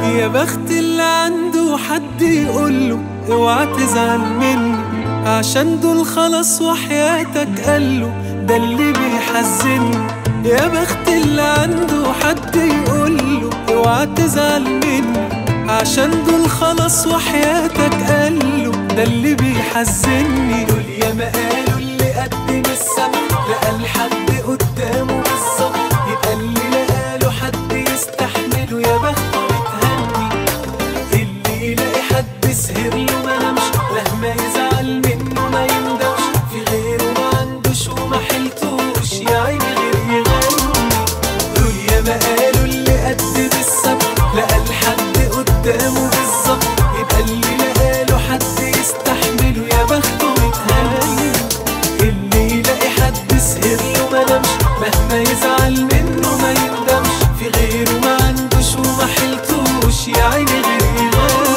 يا بخت اللي عنده حد يقوله اوعى تزعل مني، عشان دول خلاص وحياتك قاله ده اللي بيحزني. يا بخت اللي عنده حد يقوله اوعى تزعل مني، عشان دول خلاص وحياتك قاله ده اللي بيحزني. دول ياما قالوا اللي قدم السما لقى الحد قدامه بالظبط، يبقى اللي لقاله حد يستحمله يا بخته متهني. اللي يلاقي حد سهر له منامش مهما يزعل منه ما يندمش، في غيره ما عندوش وما حلتوش يا عيني غير يغني. دول ياما قالوا اللي قدم السما لقى الحد قدامه بالظبط، يبقى اللي لقاله حد يستحمله يا بخته متهني. اللي يلاقي حد سهر له منامش مهما يزعل منه ما يندمش، في غيره ما عندوش وما حلتوش يا عيني غير يغني.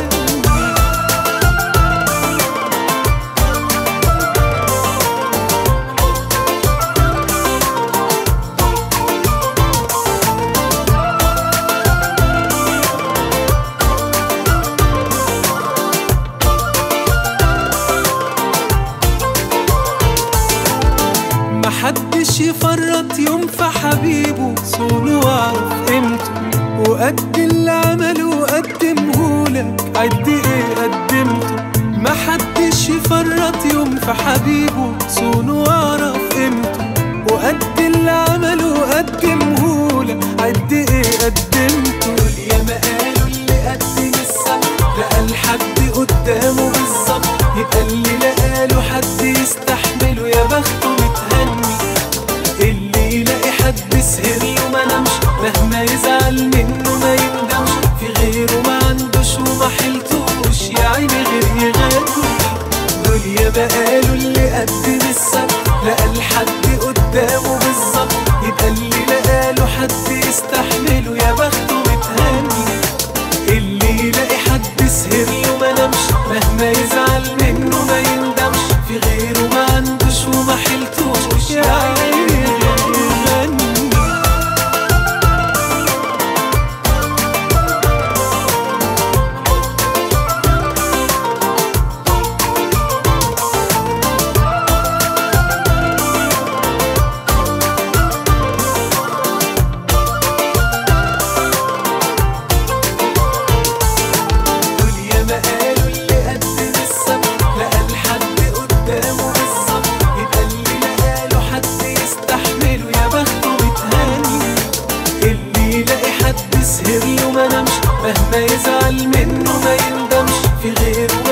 محدش يفرط يوم في حبيبه، صونه واعرف قيمته، وقد اللي عمله قدمهولك عد ايه قدمته. محدش يفرط يوم في حبيبه، صونه واعرف قيمته، وقد اللي عمله قدمهولك عد ايه قدمته. دول ياما قالوا اللي قدم السما لقى الحد قدامه بالظبط، يبقى اللي لقاله حد يستحمله يا بخته متهني. اللي يلاقي حد سهر له منامش مهما يزعل منه ما يندمش، في غيره ما عندوش وما حلتوش يا عيني غير يغني. دول ياما قالوا اللي قدم السما لقى الحد قدامه بالظبط، يبقى اللي لقاله حد يستحمله يا بخته متهني. اللي يلاقي حد سهر له منامش مهما يزعل منه ما يندمش، في غيره ما عندوش وما حلتوش يا عيني غير يغني. سهر له منامش مهما يزعل منه ما يندمش، في غيره